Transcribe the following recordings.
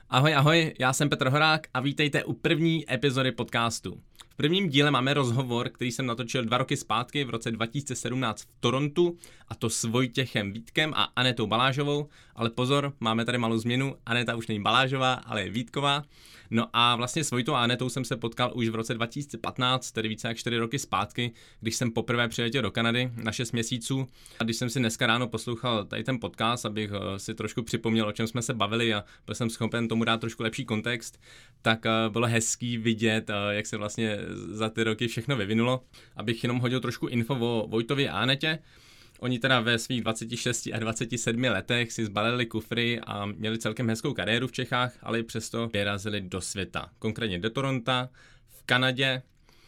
Ahoj, ahoj, já jsem Petr Horák a vítejte u první epizody podcastu. V prvním díle máme rozhovor, který jsem natočil 2 roky zpátky v roce 2017 v Torontu, a to s Vojtěchem Vítkem a Anetou Balážovou, ale pozor, máme tady malou změnu, Aneta už není Balážová, ale je Vítková. No a vlastně s Vojtou a Anetou jsem se potkal už v roce 2015, tedy více jak 4 roky zpátky, když jsem poprvé přiletěl do Kanady na 6 měsíců. A když jsem si dneska ráno poslouchal tady ten podcast, abych si trošku připomněl, o čem jsme se bavili a byl jsem schopen tomu dát trošku lepší kontext, tak bylo hezký vidět, jak se vlastně za ty roky všechno vyvinulo. Abych jenom hodil trošku info o Vojtovi a Anetě. Oni teda ve svých 26 a 27 letech si zbalili kufry a měli celkem hezkou kariéru v Čechách, ale i přesto vyrazili do světa. Konkrétně do Toronta, v Kanadě,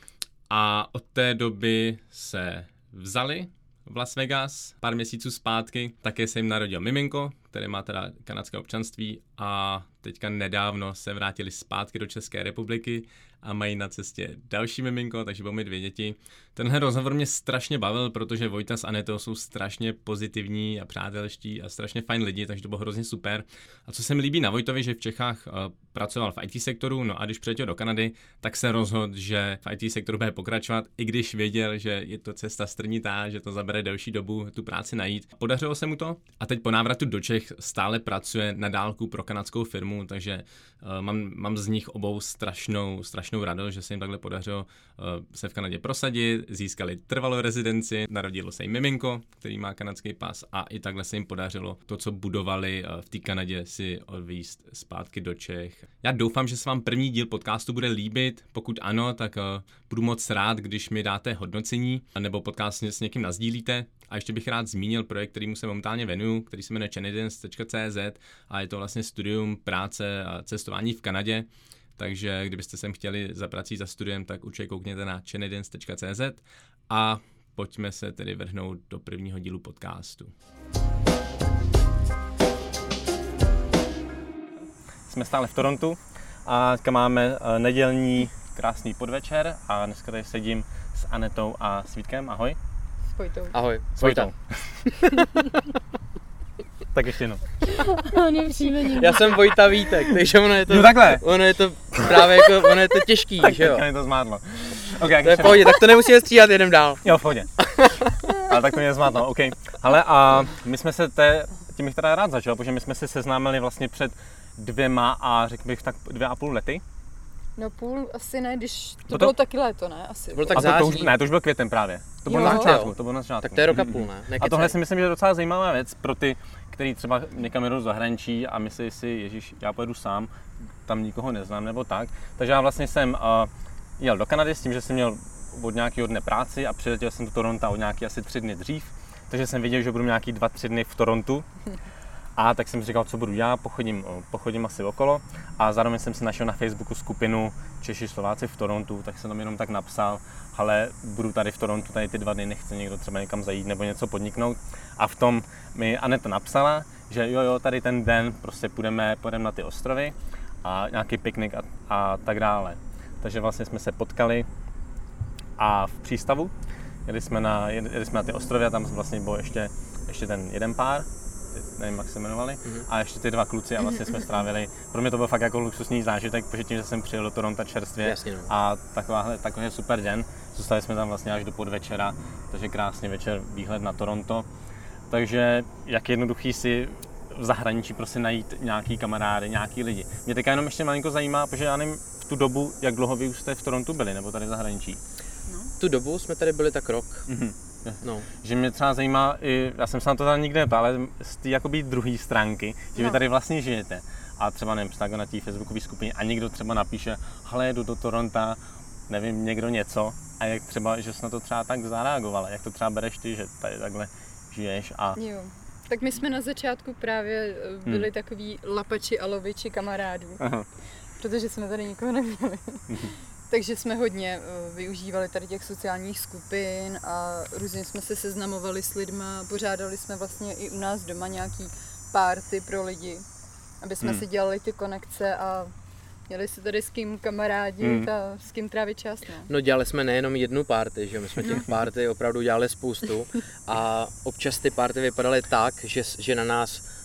a od té doby se vzali v Las Vegas pár měsíců zpátky. Také se jim narodil miminko, které má teda kanadské občanství, a teďka nedávno se vrátili zpátky do České republiky a mají na cestě další miminko, takže budou mít 2 děti. Tenhle rozhovor mě strašně bavil, protože Vojta s Anetou jsou strašně pozitivní a přátelští a strašně fajn lidi, takže to bylo hrozně super. A co se mi líbí na Vojtovi, že v Čechách pracoval v IT sektoru, no a když přiletěl do Kanady, tak se rozhodl, že v IT sektoru bude pokračovat, i když věděl, že je to cesta strnitá, že to zabere delší dobu tu práci najít. Podařilo se mu to a teď po návratu do Čech stále pracuje na dálku pro kanadskou firmu, takže mám z nich obou strašnou radost, že se jim takhle podařilo se v Kanadě prosadit, získali trvalou rezidenci, narodilo se jim miminko, který má kanadský pas, a i takhle se jim podařilo to, co budovali v té Kanadě, si odvízt zpátky do Čech. Já doufám, že se vám první díl podcastu bude líbit, pokud ano, tak budu moc rád, když mi dáte hodnocení nebo podcast s někým nasdílíte. A ještě bych rád zmínil projekt, kterýmu se momentálně věnuju, který se jmenuje Canadians.cz, a je to vlastně studium práce a cestování v Kanadě. Takže kdybyste sem chtěli za prací za studiem, tak určitě koukněte na Canadians.cz a pojďme se tedy vrhnout do prvního dílu podcastu. Jsme stále v Torontu a teďka máme nedělní krásný podvečer a dneska tady sedím s Anetou a s Vítkem. Ahoj. S Vojtou. Ahoj. S Vojtou. Tak ještě jednou. Já jsem Vojta Vítek, takže ono je to, jo, takhle. Ono je to právě jako, ono je to těžký, tak že jo? Tak mi to zmátlo. Okay, to je v pohodě, tak to nemusíme stříhat, jedem dál. Jo, v pohodě. Ale tak to mě zmátlo, OK. Hele, a my jsme se tím bych teda rád začal, protože my jsme se seznámili vlastně před 2 a řekl bych tak 2,5 lety. No půl asi ne, když to bylo taky léto, ne? Asi. To bylo tak září. To už byl květen právě. To bylo na začátku, to bylo na začátku. Tak to je 1,5 roku, ne? A tohle si myslím, že je docela zajímavá věc pro ty, který třeba někam jedou do zahraničí a myslí si, ježiš, já pojedu sám, tam nikoho neznám nebo tak. Takže já vlastně jsem jel do Kanady s tím, že jsem měl od nějakého dne práci a přiletěl jsem do Toronta od nějaký asi 3 dny dřív. Takže jsem věděl, že budu nějaký 2-3 dny v Torontu. A tak jsem si říkal, co budu já, pochodím asi okolo, a zároveň jsem si našel na Facebooku skupinu Češi Slováci v Torontu, tak jsem tam jenom tak napsal, ale budu tady v Torontu, tady ty 2 dny, nechce někdo třeba někam zajít nebo něco podniknout. A v tom mi Aneta napsala, že jo, tady ten den prostě půjdeme na ty ostrovy a nějaký piknik a tak dále. Takže vlastně jsme se potkali a v přístavu jeli jsme na ty ostrovy a tam vlastně byl ještě ten jeden pár, nevím, jak se jmenovali, a ještě ty 2 kluci, a vlastně jsme strávili, pro mě to byl fakt jako luxusní zážitek, protože tím, že jsem přijel do Toronto čerstvě. Jasně, no. A takový super den, zůstali jsme tam vlastně až do podvečera, takže krásný večer, výhled na Toronto. Takže jak jednoduchý si v zahraničí prostě najít nějaký kamarády, nějaký lidi. Mě teďka jenom ještě malinko zajímá, protože já nevím v tu dobu, jak dlouho vy už jste v Torontu byli, nebo tady v zahraničí. No. Tu dobu jsme tady byli tak rok. No. Že mě třeba zajímá, já jsem se na to tady nikdy neptal, ale z té jakoby druhé stránky, že vy tady vlastně žijete a třeba nevím, tak na té facebookové skupině a někdo třeba napíše, hele, jedu do Toronta, nevím, někdo něco, a jak třeba, že jsi na to třeba tak zareagovala, jak to třeba bereš ty, že tady takhle žiješ a... Jo. Tak my jsme na začátku právě byli takový lapači a loviči kamarádů, protože jsme tady nikoho neměli. Takže jsme hodně využívali tady těch sociálních skupin a různě jsme se seznamovali s lidma, pořádali jsme vlastně i u nás doma nějaký party pro lidi, aby jsme si dělali ty konekce a měli si tady s kým kamarádit a s kým trávit čas. No dělali jsme nejenom jednu party, že my jsme těch party opravdu dělali spoustu a občas ty party vypadaly tak, že na nás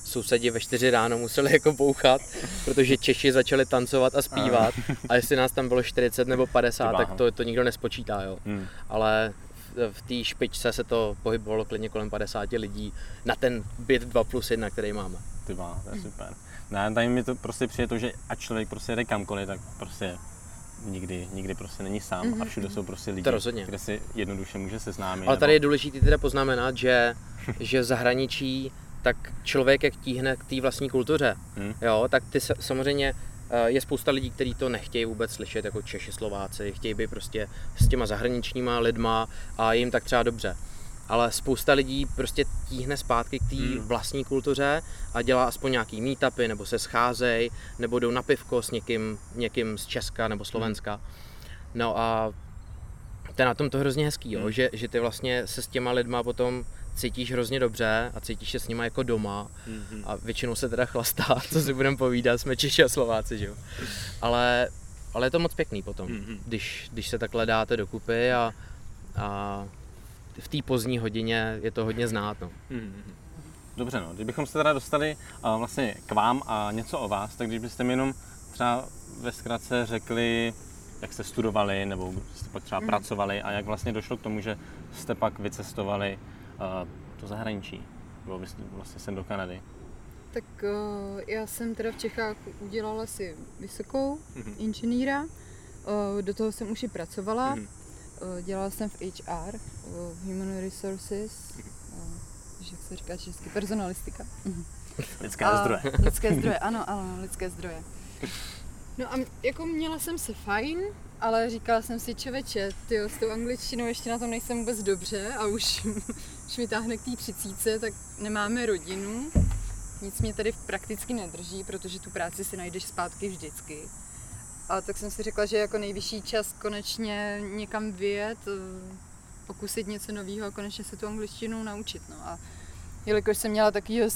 sousedi ve 4 ráno museli jako bouchat, protože Češi začali tancovat a zpívat a jestli nás tam bylo 40 nebo 50, tak to nikdo nespočítá, jo. Ale v té špičce se to pohybovalo klidně kolem 50 lidí na ten byt 2+1, který máme. To je super. Ne, tady mi to prostě přijde to, že ať člověk prostě jde kamkoliv, tak prostě nikdy prostě není sám a všude jsou prostě lidi, kde si jednoduše může seznámit. Ale tady je důležité teda poznamenat, že v zahraničí tak člověk jak tíhne k té vlastní kultuře, jo, tak ty samozřejmě je spousta lidí, kteří to nechtějí vůbec slyšet, jako Češi, Slováci, chtějí být prostě s těma zahraničníma lidma a jim tak třeba dobře. Ale spousta lidí prostě tíhne zpátky k té vlastní kultuře a dělá aspoň nějaký meetupy, nebo se scházejí, nebo jdou na pivko s někým z Česka nebo Slovenska. No a to je na tom to hrozně hezký, jo? Že ty vlastně se s těma lidma potom cítíš hrozně dobře a cítíš se s nima jako doma a většinou se teda chlastá, co si budeme povídat, jsme Češi a Slováci, že jo. Ale je to moc pěkný potom, když se takhle dáte dokupy a v té pozdní hodině je to hodně znát, no. Dobře, no, kdybychom se teda dostali vlastně k vám a něco o vás, tak když byste mi jenom třeba ve zkratce řekli, jak jste studovali, nebo jste pak třeba pracovali a jak vlastně došlo k tomu, že jste pak vycestovali do zahraničí, nebo vlastně sem do Kanady. Tak já jsem teda v Čechách udělala si vysokou inženýra, do toho jsem už i pracovala. Dělala jsem v HR, Human Resources, jak se říká česky, personalistika. Lidské zdroje. Lidské zdroje, ano, lidské zdroje. No a jako měla jsem se fajn, ale říkala jsem si, čověče, tyjo, s tou angličtinou ještě na tom nejsem vůbec dobře a už mi táhne k té 30, tak nemáme rodinu. Nic mě tady prakticky nedrží, protože tu práci si najdeš zpátky vždycky. A tak jsem si řekla, že jako nejvyšší čas konečně někam vyjet, pokusit něco nového a konečně se tu angličtinu naučit. No. A jelikož jsem měla takovýho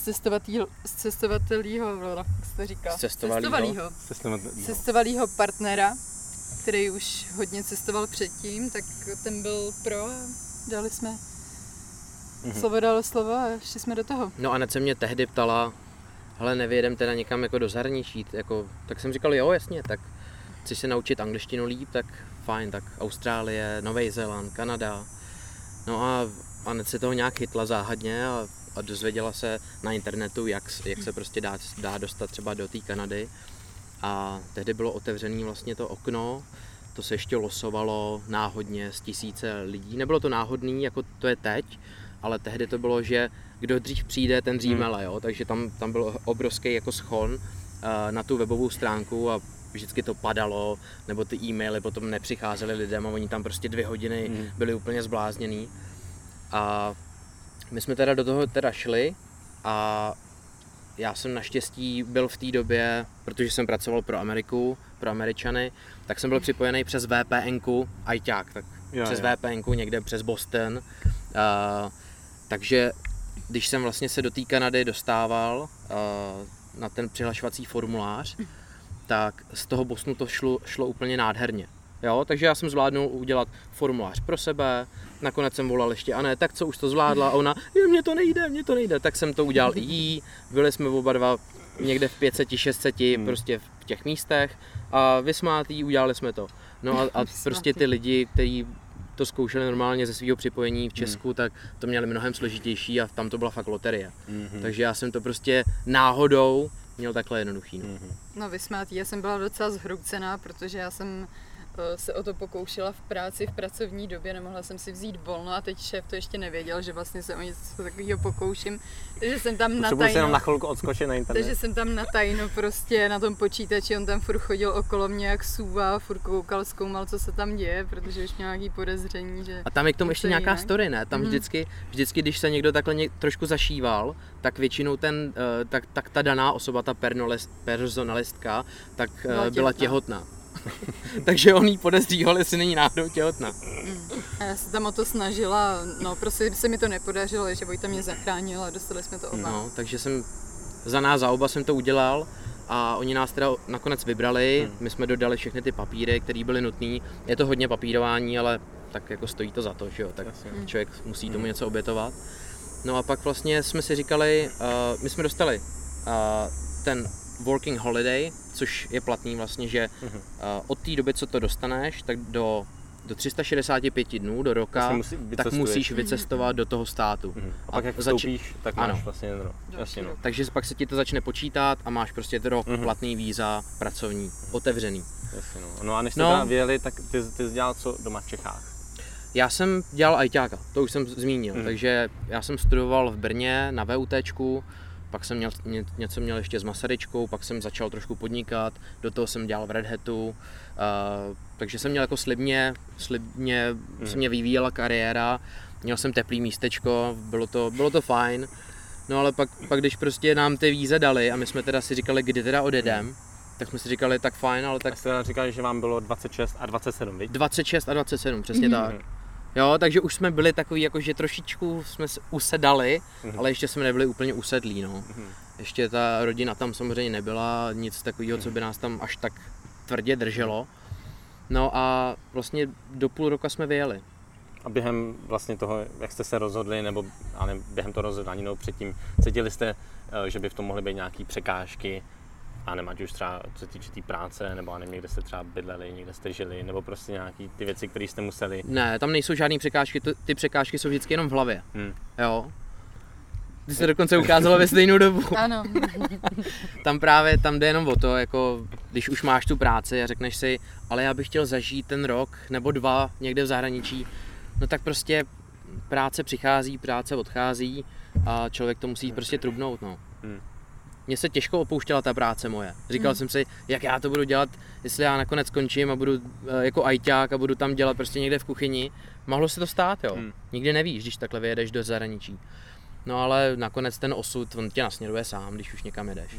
cestovalýho partnera, který už hodně cestoval předtím, tak ten byl pro a dali jsme slovo dalo slovo a šli jsme do toho. No a Anet se mě tehdy ptala, hele, nevyjedem teda někam jako do zahraničí, jako, tak jsem říkal, jo, jasně, tak chceš se naučit angličtinu líp, tak fajn, tak Austrálie, Nový Zéland, Kanada. No a Anet se toho nějak chytla záhadně a dozvěděla se na internetu, jak se prostě dá dostat třeba do té Kanady. A tehdy bylo otevřené vlastně to okno, to se ještě losovalo náhodně z 1000 lidí. Nebylo to náhodný, jako to je teď, ale tehdy to bylo, že kdo dřív přijde, ten dřív mele, jo? Takže tam byl obrovský jako schon na tu webovou stránku a vždycky to padalo, nebo ty e-maily potom nepřicházely lidem a oni tam prostě 2 hodiny byli úplně zblázněný. A my jsme teda do toho teda šli a já jsem naštěstí byl v té době, protože jsem pracoval pro Ameriku, pro Američany, tak jsem byl připojený přes VPN-ku, ajťák, tak přes VPN-ku někde přes Boston. Takže když jsem vlastně se do té Kanady dostával na ten přihlašovací formulář, tak z toho Bostonu to šlo úplně nádherně. Jo, takže já jsem zvládnul udělat formulář pro sebe, nakonec jsem volal ještě Anet, tak co už to zvládla a ona, mně to nejde, tak jsem to udělal i jí, byli jsme oba dva někde v 500-600 prostě v těch místech a vysmátý, udělali jsme to. No a prostě ty lidi, kteří to zkoušeli normálně ze svého připojení v Česku, tak to měli mnohem složitější a tam to byla fakt loterie. Takže já jsem to prostě náhodou měl takhle jednoduchý. No vysmátý, já jsem byla docela zhroucená, protože já jsem se o to pokoušela v práci, v pracovní době, nemohla jsem si vzít volno a teď šéf to ještě nevěděl, že vlastně se o něco takového pokouším, takže jsem tam na tajno. Na chvilku odskočit na internet. Takže jsem tam na tajno prostě na tom počítači, on tam furt chodil okolo mě jak sůva, furt koukal, zkoumal, co se tam děje, protože už měl nějaký podezření, že... A tam je k tomu ještě nějaká story, ne? Tam vždycky, když se někdo takhle trošku zašíval, tak většinou tak ta daná osoba, ta personalistka, tak byla těhotná. Takže on jí podezříval, jestli není náhodou těhotná. A já se tam o to snažila, no prostě se mi to nepodařilo, že Vojta mě zachránil a dostali jsme to oba. No, takže za oba jsem to udělal a oni nás teda nakonec vybrali, my jsme dodali všechny ty papíry, které byly nutné. Je to hodně papírování, ale tak jako stojí to za to, že jo, tak člověk musí tomu něco obětovat. No a pak vlastně jsme si říkali, my jsme dostali ten working holiday, což je platný vlastně, že od té doby, co to dostaneš, tak do 365 dnů do roka, tak musíš vycestovat do toho státu. A pak jak vstoupíš, tak máš vlastně ten rok. Jasně, no. Takže pak se ti to začne počítat a máš prostě rok platný víza, pracovní, otevřený. Jasně, no a než jste teda vyjeli, tak ty jsi dělal co doma v Čechách? Já jsem dělal ajťáka, to už jsem zmínil, takže já jsem studoval v Brně na VUTčku, pak jsem něco měl ještě s Masaryčkou, pak jsem začal trošku podnikat, do toho jsem dělal v Red Hatu, takže jsem měl jako slibně se mě vyvíjela kariéra, měl jsem teplý místečko, bylo to fajn, no ale pak když prostě nám ty víze dali a my jsme teda si říkali, kdy teda odjedem, tak jsme si říkali, tak fajn, ale tak... A jste teda říkali, že vám bylo 26 a 27, viď? 26 a 27, přesně tak. Jo, takže už jsme byli takový, jakože trošičku jsme usedali, ale ještě jsme nebyli úplně usedlí, no. Ještě ta rodina tam samozřejmě nebyla, nic takového, co by nás tam až tak tvrdě drželo. No a vlastně do půl roka jsme vyjeli. A během vlastně toho, jak jste se rozhodli, nebo ale během toho rozhodnání, nebo předtím, cítili jste, že by v tom mohly být nějaké překážky, a nevím, ať už třeba co se týče té práce, nebo nevím, někde jste třeba bydleli, někde jste žili, nebo prostě nějaký ty věci, které jste museli... Ne, tam nejsou žádné překážky, ty překážky jsou vždycky jenom v hlavě, jo. Ty se dokonce ukázalo ve stejnou dobu. Ano. Tam jde jenom o to, jako když už máš tu práci a řekneš si, ale já bych chtěl zažít ten rok nebo 2 někde v zahraničí, no tak prostě práce přichází, práce odchází a člověk to musí prostě trubnout, no. Mně se těžko opouštěla ta práce moje. Říkal jsem si, jak já to budu dělat, jestli já nakonec skončím a budu jako ajťák a budu tam dělat prostě někde v kuchyni. Mohlo se to stát, jo. Nikdy nevíš, když takhle vyjedeš do zahraničí. No ale nakonec ten osud, on tě nasměruje sám, když už někam jedeš.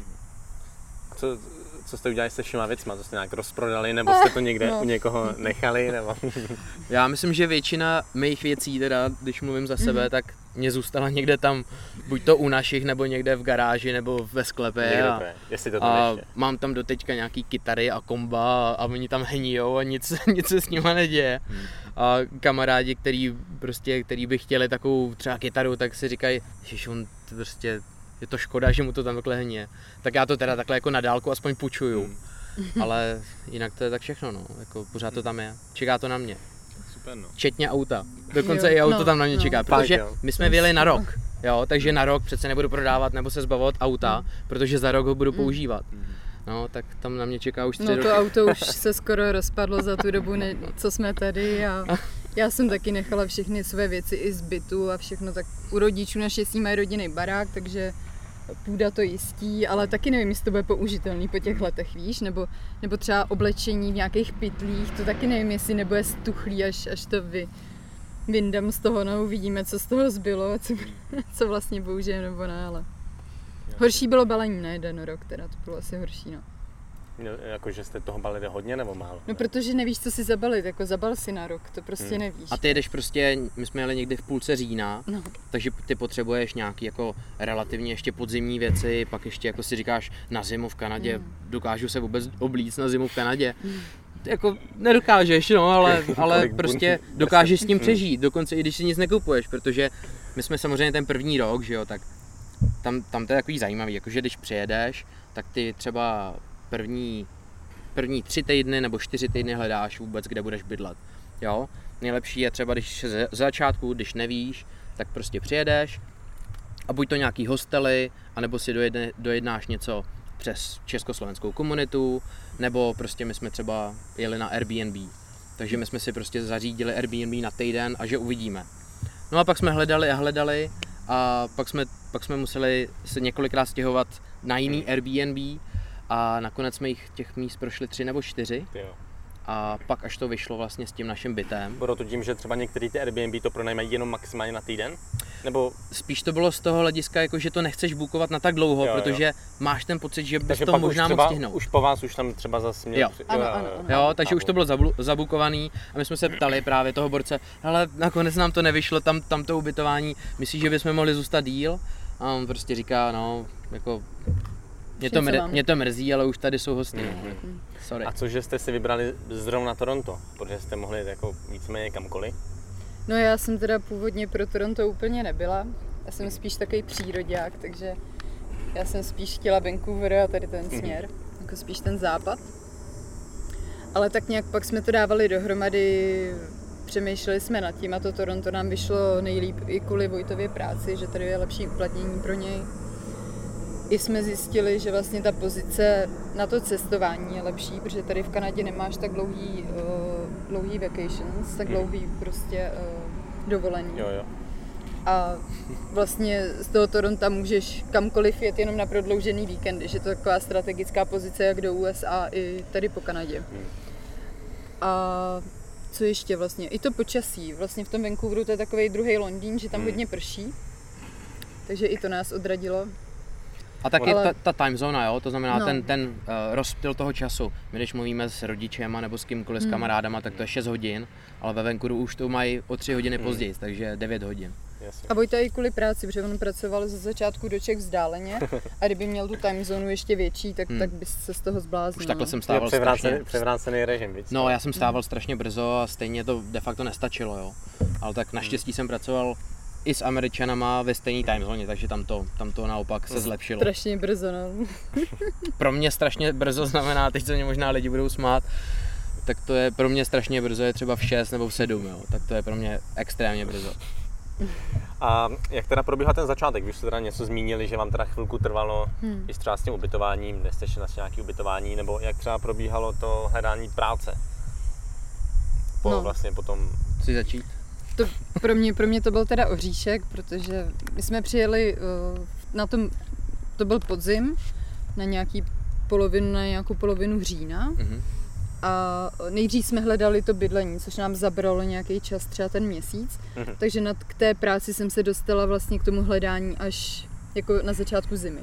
Co jste udělali se všema věcma? To jste nějak rozprodali, nebo jste to někde u někoho nechali? Nebo... Já myslím, že většina mých věcí, teda, když mluvím za sebe, tak mě zůstala někde tam, buď to u našich, nebo někde v garáži, nebo ve sklepě. A mám tam doteďka nějaký kytary a komba a oni tam hníjou a nic se s nima neděje. A kamarádi, který by chtěli takovou třeba kytaru, tak si říkají, že on prostě... Je to škoda, že mu to tam takhle hníje. Tak já to teda takhle jako na dálku aspoň půjčuju. Ale jinak to je tak všechno, no. Jako pořád to tam je. Čeká to na mě. Super, no. Včetně auta. Dokonce i auto tam na mě čeká, protože my jsme vyjeli na rok. Jo, takže na rok přece nebudu prodávat nebo se zbavovat auta, protože za rok ho budu používat. No, tak tam na mě čeká už 3 roky. No to auto už se skoro rozpadlo za tu dobu, co jsme tady a já jsem taky nechala všechny své věci i z bytu a všechno, tak u rodičů naštěstí mají rodinný barák, takže půda to jistí, ale taky nevím, jestli to bude použitelný po těch letech, víš, nebo třeba oblečení v nějakých pytlích, to taky nevím, jestli nebude stuchlý, až to vyndám z toho, no uvidíme, co z toho zbylo, co vlastně použijeme nebo ne, ale horší bylo balení na 1 rok, teda to bylo asi horší, no. Jakože jste toho balili hodně nebo málo? No protože nevíš, co si zabalit, jako zabal si na rok, to prostě nevíš. A ty jedeš prostě, my jsme jeli někdy v půlce října, takže ty potřebuješ nějaký jako relativně ještě podzimní věci, pak ještě jako si říkáš na zimu v Kanadě, dokážu se vůbec oblíct na zimu v Kanadě. Jako nedokážeš, no, ale prostě dokážeš s tím přežít, dokonce i když si nic nekupuješ, protože my jsme samozřejmě ten první rok, že jo, tak tam to je takový zajímavý, jakože když přijedeš, tak ty třeba první 3 týdny nebo 4 týdny hledáš vůbec, kde budeš bydlet, jo. Nejlepší je třeba, když z začátku, když nevíš, tak prostě přijedeš a buď to nějaký hostely, anebo si dojednáš něco přes československou komunitu, nebo prostě my jsme třeba jeli na Airbnb, takže my jsme si prostě zařídili Airbnb na týden a že uvidíme. No a pak jsme hledali a pak jsme museli se několikrát stěhovat na jiný Airbnb a nakonec jsme těch míst prošli 3 nebo 4. A pak až to vyšlo vlastně s tím naším bytem. Bylo to tím, že třeba některé ty Airbnb to pronajímají jenom maximálně na týden? Nebo... Spíš to bylo z toho hlediska, jako, že to nechceš bookovat na tak dlouho, protože máš ten pocit, že bys to možná mohl stihnout. Už po vás už tam třeba zase měl... Jo, takže už to bylo zabukovaný a my jsme se ptali právě toho borce, hele, nakonec nám to nevyšlo, tam to ubytování, myslíš, že bychom mohli zůstat díl? A on prostě říká, no, jako... Mě to mrzí, ale už tady jsou hosti. Sorry. A cože jste si vybrali zrovna Toronto? Protože jste mohli jako víceméně kamkoliv? No já jsem teda původně pro Toronto úplně nebyla. Já jsem spíš takový příroďák, takže Já jsem spíš chtěla Vancouver a tady ten směr, jako spíš ten západ. Ale tak nějak pak jsme to dávali dohromady, přemýšleli jsme nad tím a to Toronto nám vyšlo nejlíp i kvůli Vojtově práci, že tady je lepší uplatnění pro něj. I jsme zjistili, že vlastně ta pozice na to cestování je lepší, protože tady v Kanadě nemáš tak dlouhý vacations, tak dlouhý prostě dovolený. Jo. A vlastně z toho Toronta můžeš kamkoliv jet jenom na prodloužený víkendy, že to je taková strategická pozice jak do USA i tady po Kanadě. A co ještě vlastně? I to počasí. Vlastně v tom Vancouveru to je takovej druhý Londýn, že tam hodně prší. Takže i to nás odradilo. A taky ta time zóna, jo? To znamená ten rozptyl toho času. My když mluvíme s rodičema nebo s kýmkoliv s kamarádama, tak to je 6 hodin, ale ve Vancouveru už to mají o 3 hodiny později, takže 9 hodin. Jasně. A Vojta i kvůli práci, protože on pracoval ze začátku do Čech vzdáleně a kdyby měl tu time zónu ještě větší, tak by se z toho zbláznil. Už takhle jsem stával převrácený režim, víc? No, já jsem stával strašně brzo a stejně to de facto nestačilo, jo. Ale tak naštěstí jsem pracoval i s Američanama ve stejné time zóně, takže tam to naopak se zlepšilo. Strašně brzo, no. Pro mě strašně brzo znamená, teď se mě možná lidi budou smát, tak to je pro mě strašně brzo, je třeba v 6 nebo v 7, jo. Tak to je pro mě extrémně brzo. A jak teda probíhal ten začátek? Vy jste teda něco zmínili, že vám teda chvilku trvalo i třeba s tím ubytováním, kde jste šli na nějaké ubytování, nebo jak třeba probíhalo to hledání práce? Vlastně potom... Chci začít? To pro mě to byl teda oříšek, protože my jsme přijeli to byl podzim, na nějakou polovinu října. A nejdřív jsme hledali to bydlení, což nám zabralo nějaký čas, třeba ten měsíc. Takže k té práci jsem se dostala vlastně k tomu hledání až jako na začátku zimy.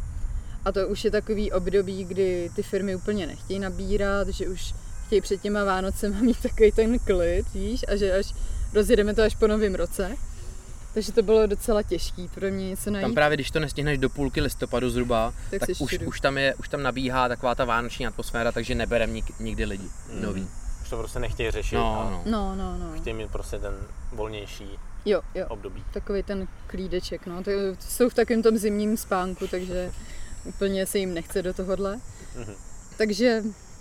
A to už je takový období, kdy ty firmy úplně nechtějí nabírat, že už chtějí před těma Vánocema mít takový ten klid, víš, a že až rozjedeme to až po novém roce. Takže to bylo docela těžký pro mě něco najít. Tam právě, když to nestihneš do půlky listopadu zhruba, tak už tam nabíhá taková ta vánoční atmosféra, takže neberem nikdy lidi nový. Už to prostě nechtějí řešit. No. Chtějí mít prostě ten volnější období. Takový ten klídeček, no. To jsou v takovém tom zimním spánku, takže úplně se jim nechce do tohohle. Takže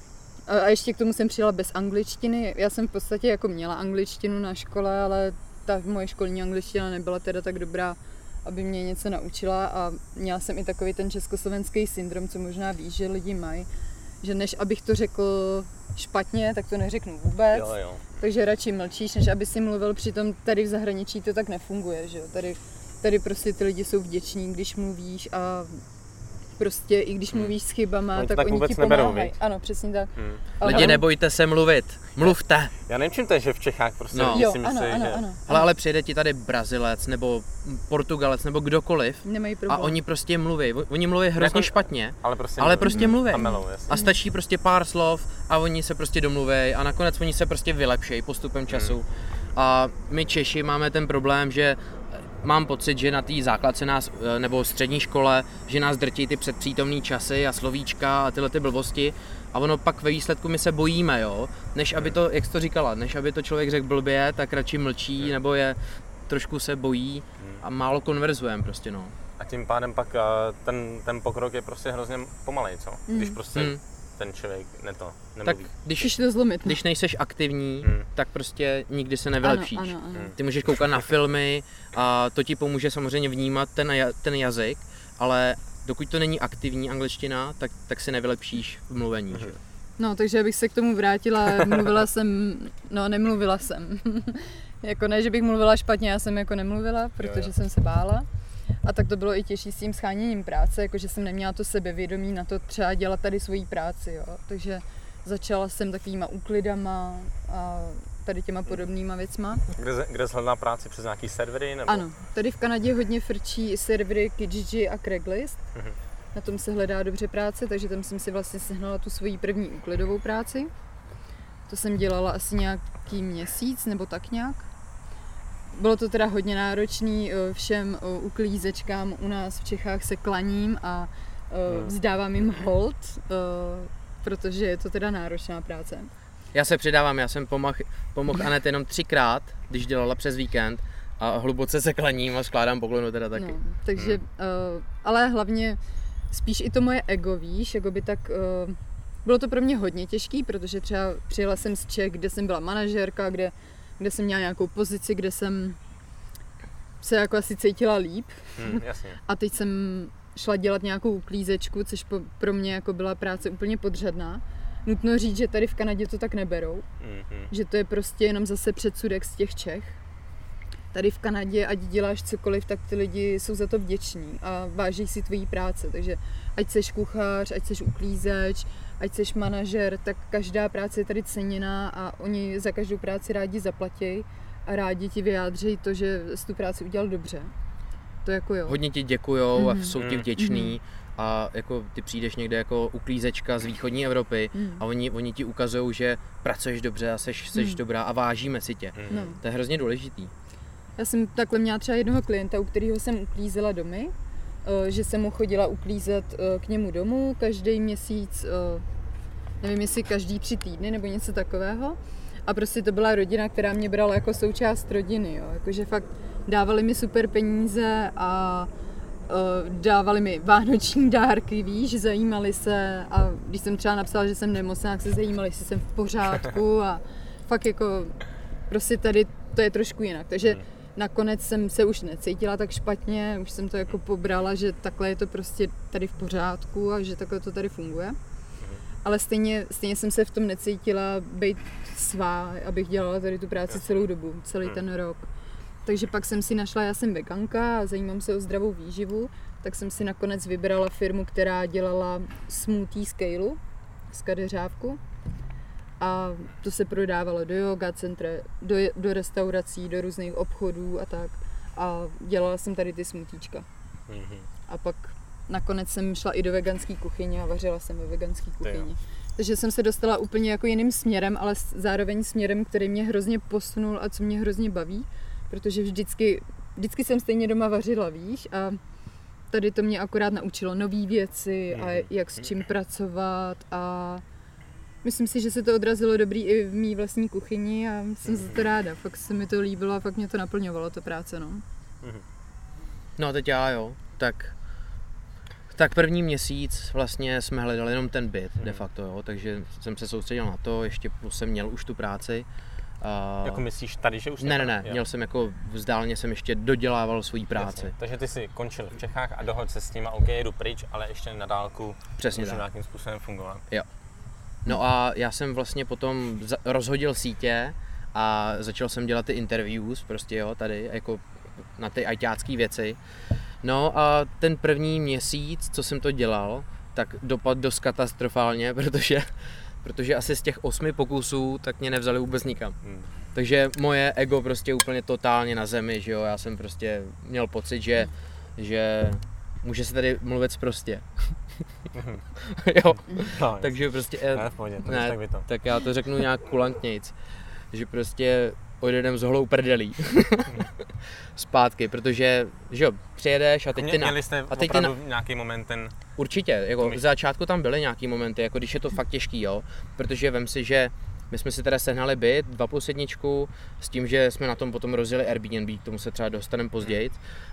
a ještě k tomu jsem přijela bez angličtiny. Já jsem v podstatě jako měla angličtinu na škole, ale ta moje školní angličtina nebyla teda tak dobrá, aby mě něco naučila a měla jsem i takový ten československý syndrom, co možná víš, že lidi mají, že než abych to řekl špatně, tak to neřeknu vůbec, takže radši mlčíš, než aby si mluvil, přitom tady v zahraničí to tak nefunguje, že jo, tady prostě ty lidi jsou vděční, když mluvíš a prostě i když mluvíš s chybama, tak oni ti pomáhají. Ano, přesně tak. Lidi, nebojte se mluvit, mluvte. Já nevím, čím to je, že v Čechách prostě lidi si myslí, že... Ale přijde ti tady Brazilec nebo Portugalec nebo kdokoliv a oni prostě mluví. Oni mluví hrozně špatně, ale prostě mluví. A stačí prostě pár slov a oni se prostě domluví a nakonec oni se prostě vylepšejí postupem času. A my Češi máme ten problém, že mám pocit, že na té základce nás, nebo střední škole, že nás drtí ty předpřítomný časy a slovíčka a tyhle ty blbosti a ono pak ve výsledku my se bojíme, jo, než aby to, jak jsi to říkala, než aby to člověk řekl blbě, tak radši mlčí nebo trošku se bojí a málo konverzujeme prostě, no. A tím pádem pak ten pokrok je prostě hrozně pomalej, co? Když prostě ten člověk nemluví. Tak když nejseš aktivní, tak prostě nikdy se nevylepšíš. Ano. Ty můžeš koukat na filmy a to ti pomůže samozřejmě vnímat ten jazyk, ale dokud to není aktivní angličtina, tak si nevylepšíš v mluvení. Že? No, takže abych se k tomu vrátila, nemluvila jsem. Jako ne, že bych mluvila špatně, já jsem jako nemluvila, protože jsem se bála. A tak to bylo i těžší s tím scháněním práce, jakože jsem neměla to sebevědomí na to třeba dělat tady svoji práci, jo. Takže začala jsem takovýma úklidama a tady těma podobnýma věcma. Kde jsi hledala práci přes nějaký servery? Nebo? Ano, tady v Kanadě hodně frčí servery Kijiji a Craigslist. Na tom se hledá dobře práce, takže tam jsem si vlastně sehnala tu svoji první úklidovou práci. To jsem dělala asi nějaký měsíc nebo tak nějak. Bylo to teda hodně náročný, všem uklízečkám u nás v Čechách se klaním a vzdávám jim hold, protože je to teda náročná práce. Já se přidávám, já jsem pomohl Anet jenom 3krát, když dělala přes víkend a hluboce se klaním a skládám poklonu teda taky. No, takže, ale hlavně spíš i to moje ego, víš, jako by tak... Bylo to pro mě hodně těžký, protože třeba přijela jsem z Čech, kde jsem byla manažérka, kde jsem měla nějakou pozici, kde jsem se jako asi cítila líp. Jasně. A teď jsem šla dělat nějakou uklízečku, což pro mě jako byla práce úplně podřadná. Nutno říct, že tady v Kanadě to tak neberou. Že to je prostě jenom zase předsudek z těch Čech. Tady v Kanadě, ať děláš cokoliv, tak ty lidi jsou za to vděční a váží si tvojí práce. Takže ať seš kuchař, ať seš uklízeč, ať seš manažer, tak každá práce je tady ceněná a oni za každou práci rádi zaplatí a rádi ti vyjádří to, že jsi tu práci udělal dobře. To jako jo. Hodně ti děkujou a jsou ti vděční a jako ty přijdeš někde jako uklízečka z východní Evropy a oni ti ukazují, že pracuješ dobře a seš dobrá a vážíme si tě. No. To je hrozně důležitý. Já jsem takhle měla třeba jednoho klienta, u kterého jsem uklízela domy, že jsem mu chodila uklízet k němu domů každý měsíc, nevím jestli každý 3 týdny nebo něco takového. A prostě to byla rodina, která mě brala jako součást rodiny, jo. Jakože fakt dávali mi super peníze a dávali mi vánoční dárky, víš, zajímali se a když jsem třeba napsala, že jsem nemocná, tak se zajímali, jestli jsem v pořádku a fakt jako prostě tady to je trošku jinak, takže nakonec jsem se už necítila tak špatně, už jsem to jako pobrala, že takhle je to prostě tady v pořádku a že takhle to tady funguje. Ale stejně jsem se v tom necítila být svá, abych dělala tady tu práci celou dobu, celý ten rok. Takže pak jsem si našla, já jsem veganka a zajímám se o zdravou výživu, tak jsem si nakonec vybrala firmu, která dělala smoothie z kejlu, z kadeřávku. A to se prodávalo do yoga centra, do restaurací, do různých obchodů a tak. A dělala jsem tady ty smoothiečka. A pak nakonec jsem šla i do veganské kuchyně a vařila jsem ve veganské kuchyni. Takže jsem se dostala úplně jako jiným směrem, ale zároveň směrem, který mě hrozně posunul a co mě hrozně baví. Protože vždycky jsem stejně doma vařila, víš, a tady to mě akorát naučilo nové věci a jak s čím pracovat a myslím si, že se to odrazilo dobrý i v mý vlastní kuchyni a jsem za to ráda. Fakt se mi to líbilo a fakt mě to naplňovalo, ta práce, no. No a teď já jo, tak první měsíc vlastně jsme hledali jenom ten byt de facto, jo, takže jsem se soustředil na to, ještě jsem měl už tu práci. Jako myslíš tady, že už Ne, měl jsem jako vzdáleně jsem ještě dodělával svoji práci. Jasně. Takže ty jsi končil v Čechách a dohodl se s nima, OK, jedu pryč, ale ještě na dálku můžu nějakým způsobem fungovat. Jo. No a já jsem vlastně potom rozhodil sítě a začal jsem dělat ty interviews prostě jo, tady jako na ty ajťácký věci. No a ten první měsíc, co jsem to dělal, tak dopadl dost katastrofálně, protože asi z těch 8 pokusů tak mě nevzali vůbec nikam. Takže moje ego prostě úplně totálně na zemi, že jo, já jsem prostě měl pocit, že může se tady mluvit prostě. Jo, no, takže prostě... Tak já to řeknu nějak kulantnějc, že prostě odjedem s holou prdelí zpátky, protože že jo, přijedeš a teď ty měli jste opravdu nějaký moment ten... Určitě, jako v začátku tam byly nějaký momenty, jako když je to fakt těžký, jo, protože vem si, že my jsme si teda sehnali byt 2+1 s tím, že jsme na tom potom rozjeli Airbnb, k tomu se třeba dostaneme později,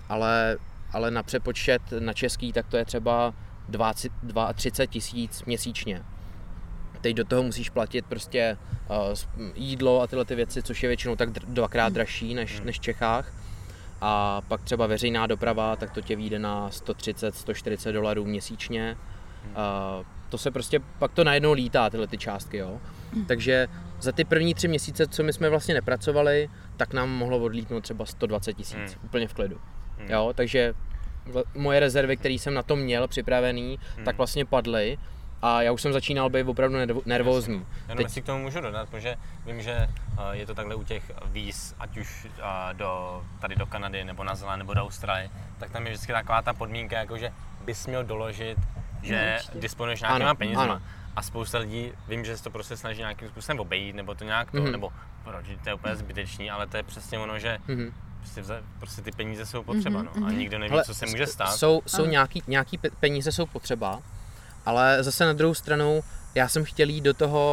ale na přepočet na český, tak to je třeba 32 000 měsíčně. Teď do toho musíš platit prostě jídlo a tyhle ty věci, což je většinou tak 2x dražší než v Čechách. A pak třeba veřejná doprava, tak to tě vyjde na $130–140 měsíčně. To se prostě, pak to najednou lítá tyhle ty částky, jo. Takže za ty první 3 měsíce, co my jsme vlastně nepracovali, tak nám mohlo odlítnout třeba 120 000, úplně v klidu. Jo, takže moje rezervy, které jsem na to měl připravený, tak vlastně padly. A já už jsem začínal být opravdu nervózní. Jenom si k tomu můžu dodat, protože vím, že je to takhle u těch víz, ať už tady do Kanady, nebo na Zéland, nebo do Austrálie, tak tam je vždycky taková ta podmínka, jako že bys měl doložit, že disponuješ nějakýma penězma. A spousta lidí, vím, že se to prostě snaží nějakým způsobem obejít, nebo to nějak to, nebo proč, to je úplně zbytečný, ale to je přesně ono, že prostě ty peníze jsou potřeba, no, a nikdo neví, co se může stát. Jsou nějaký peníze jsou potřeba, ale zase na druhou stranu já jsem chtěl jít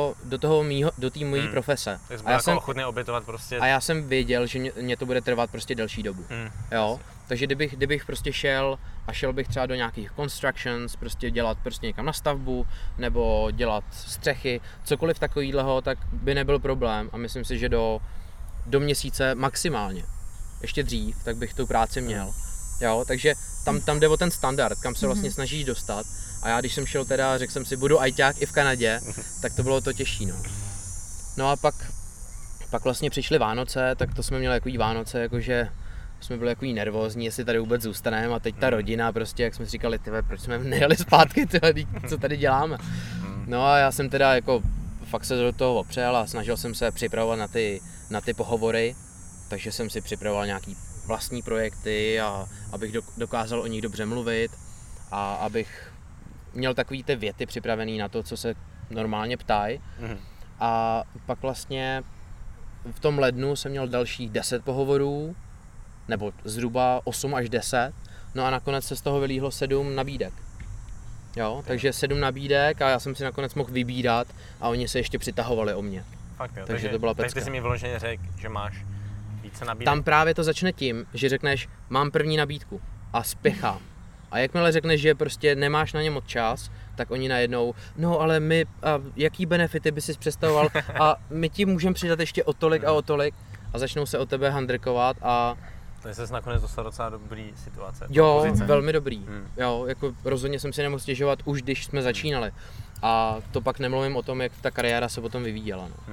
do té mojí profese. A já jsem ochotný obětovat prostě. A já jsem věděl, že mě to bude trvat prostě delší dobu. Jo? Takže kdybych prostě šel a šel bych třeba do nějakých constructions, prostě dělat prostě někam na stavbu, nebo dělat střechy, cokoliv takovýhleho, tak by nebyl problém a myslím si, že do měsíce maximálně, ještě dřív, tak bych tu práci měl. Jo, takže tam jde o ten standard, kam se vlastně snažíš dostat. A já když jsem šel teda, řekl jsem si, budu ajťák i v Kanadě, tak to bylo to těžší, no. No a pak vlastně přišly Vánoce, tak to jsme měli takový Vánoce, jakože jsme byli takový nervózní, jestli tady vůbec zůstaneme a teď ta rodina prostě, jak jsme si říkali, tyhle, proč jsme nejeli zpátky, tyhle, co tady děláme. No a já jsem teda jako fakt se do toho opřel a snažil jsem se připravovat na ty pohovory, takže jsem si připravoval nějaký vlastní projekty a abych dokázal o nich dobře mluvit a abych měl takový ty věty připravený na to, co se normálně ptají. A pak vlastně v tom lednu jsem měl dalších 10 pohovorů, nebo zhruba 8 až 10, no a nakonec se z toho vylíhlo 7 nabídek. Jo, takže 7 nabídek a já jsem si nakonec mohl vybírat a oni se ještě přitahovali o mě. Fakt jo, takže to byla pecka. Takže ty si mi vyloženě řekl, že máš více nabídek? Tam právě to začne tím, že řekneš, mám první nabídku a spěchám. A jakmile řekneš, že prostě nemáš na ně moc čas, tak oni najednou, no ale my, jaký benefity by si představoval a my ti můžeme přidat ještě o tolik a o tolik a začnou se o tebe handrkovat a... Takže jsi nakonec dostal docela dobrý situace. Jo, pozice. Velmi dobrý. Jo, jako rozhodně jsem si nemohl stěžovat už když jsme začínali. A to pak nemluvím o tom, jak ta kariéra se potom vyvíjela. No.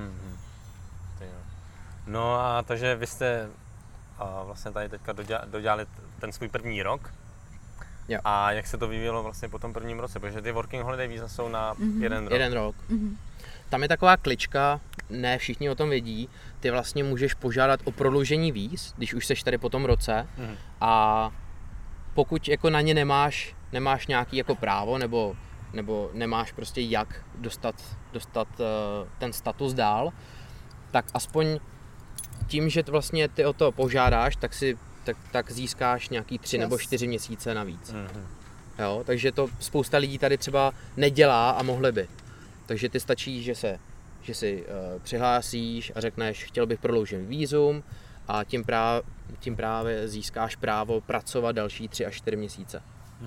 No a takže vy jste vlastně tady teďka dodělali ten svůj první rok. Jo. A jak se to vyvíjelo vlastně po tom prvním roce? Protože ty working holiday víza jsou na 1 rok. 1 rok. Tam je taková klička, ne všichni o tom vědí, ty vlastně můžeš požádat o prodloužení víz, když už seš tady po tom roce a pokud jako na ně nemáš nějaký jako právo nebo nemáš prostě jak dostat ten status dál, tak aspoň tím, že vlastně ty o to požádáš, tak získáš nějaký 3 nebo 4 měsíce navíc. Jo, takže to spousta lidí tady třeba nedělá a mohli by. Takže ty stačí, že si přihlásíš a řekneš, chtěl bych prodloužit vízum a tím právě získáš právo pracovat další 3 až 4 měsíce.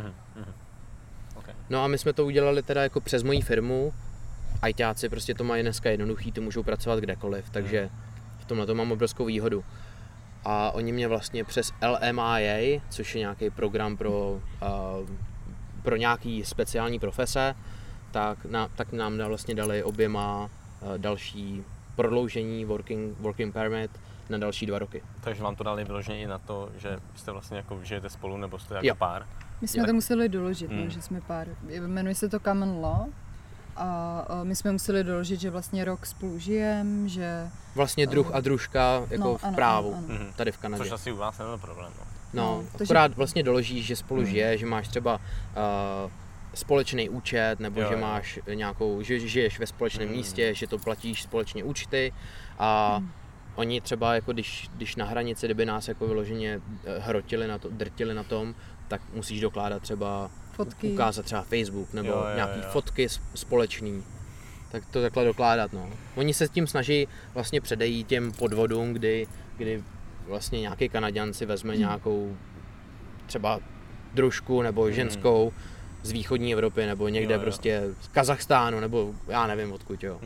Okay. No a my jsme to udělali teda jako přes moji firmu. Ajťáci prostě to mají dneska jednoduchý, ty můžou pracovat kdekoliv, takže v tomhle to mám obrovskou výhodu. A oni mě vlastně přes LMIA, což je nějaký program pro nějaký speciální profese, tak nám vlastně dali oběma další prodloužení working permit na další 2 roky. Takže vám to dali vyloženě i na to, že jste vlastně jako žijete spolu nebo jste jako pár? My jsme to museli doložit, že jsme pár. Jmenuje se to Common Law a my jsme museli doložit, že vlastně rok spolu žijem, že... Vlastně druh a družka jako v právu, tady v Kanadě. Což asi u vás nebyl problém, no. No, akorát vlastně doložíš, že spolu žije, že máš třeba společný účet, nebo že máš že žiješ ve společném místě, že to platíš společně účty a oni třeba jako když na hranici, kdyby nás jako vyloženě drtili na tom, tak musíš dokládat třeba fotky. Ukázat třeba Facebook nebo nějaký fotky společný. Tak to takhle dokládat, no. Oni se tím snaží vlastně předejít těm podvodům, kdy vlastně nějaký Kanaďan si vezme nějakou třeba družku nebo ženskou z východní Evropy nebo někde prostě z Kazachstánu nebo já nevím odkud, jo.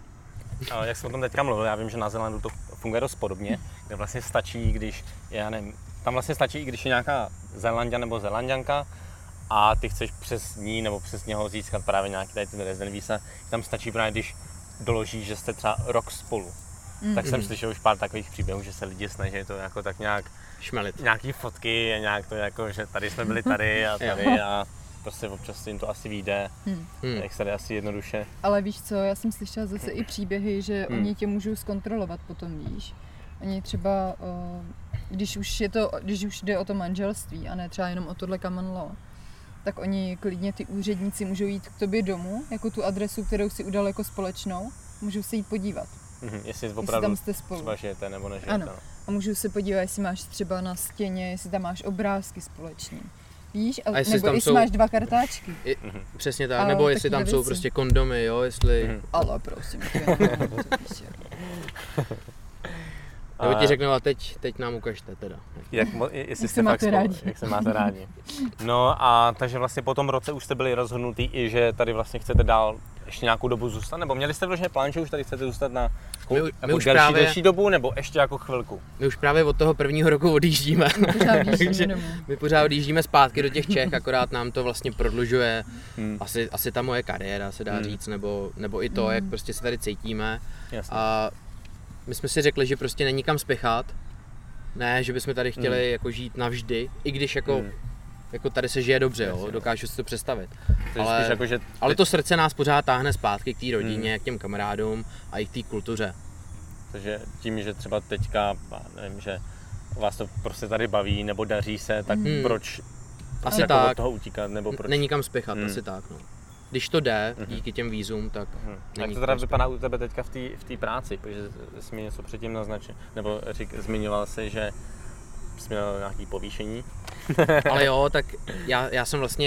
Ale jak jsem o tom teďka mluvil, já vím, že na Zélandu to funguje dost podobně, kde vlastně stačí, když, já nevím, tam vlastně stačí, i když je nějaká Zélanďan nebo Zélanďanka a ty chceš přes ní nebo přes něho získat právě nějaký tady ten resident visa, tam stačí právě, když doložíš, že jste třeba rok spolu. Tak jsem slyšel už pár takových příběhů, že se lidi snaží to jako tak nějak šmelit. Nějaký fotky a nějak to jako, že tady jsme byli tady a tady a prostě občas jim to asi vyjde, jak se jde asi jednoduše. Ale víš co, já jsem slyšela zase i příběhy, že oni tě můžou zkontrolovat potom, víš. Oni třeba, když už jde o to manželství a ne třeba jenom o tohle common law, tak oni klidně ty úředníci můžou jít k tobě domů, jako tu adresu, kterou si udal jako společnou, můžou se jít podívat. Jestli opravdu tam jste spolu. Třeba žijete nebo nežijete. Ano. A můžou se podívat, jestli máš třeba na stěně, jestli tam máš obrázky společný. Víš? A nebo jestli máš 2 kartáčky. Přesně tak, nebo jestli tam jsou prostě kondomy, jo, jestli... Ale prosím tě. Nebo ti řeknu, a teď nám ukažte teda. Jestli jste fakt jak se máte rádi. No a takže vlastně po tom roce už jste byli rozhodnutí i, že tady vlastně chcete dál ještě nějakou dobu zůstat, nebo měli jste vloženě plán, že už tady chcete zůstat na delší dobu, nebo ještě jako chvilku? My už právě od toho prvního roku odjíždíme. My pořád odjíždíme zpátky do těch Čech, akorát nám to vlastně prodlužuje asi ta moje kariéra, se dá říct, nebo i to, jak prostě se tady cítíme. Jasně. A my jsme si řekli, že prostě není kam spěchat, ne, že bychom tady chtěli jako žít navždy, i když jako tady se žije dobře, jo, dokážu si to představit. Ale to srdce nás pořád táhne zpátky k té rodině, k těm kamarádům a i k té kultuře. Takže tím, že třeba teďka, nevím, že vás to prostě tady baví nebo daří se, tak proč asi jako tak od toho utíkat, nebo proč? Není kam spěchat, asi tak, no. Když to jde, díky těm vízům, tak Jak to teda vypadá u tebe teďka v té práci, protože jsi mi něco předtím naznačil, nebo zmiňoval jsi, že jsi měl nějaké povýšení. Ale jo, tak já jsem vlastně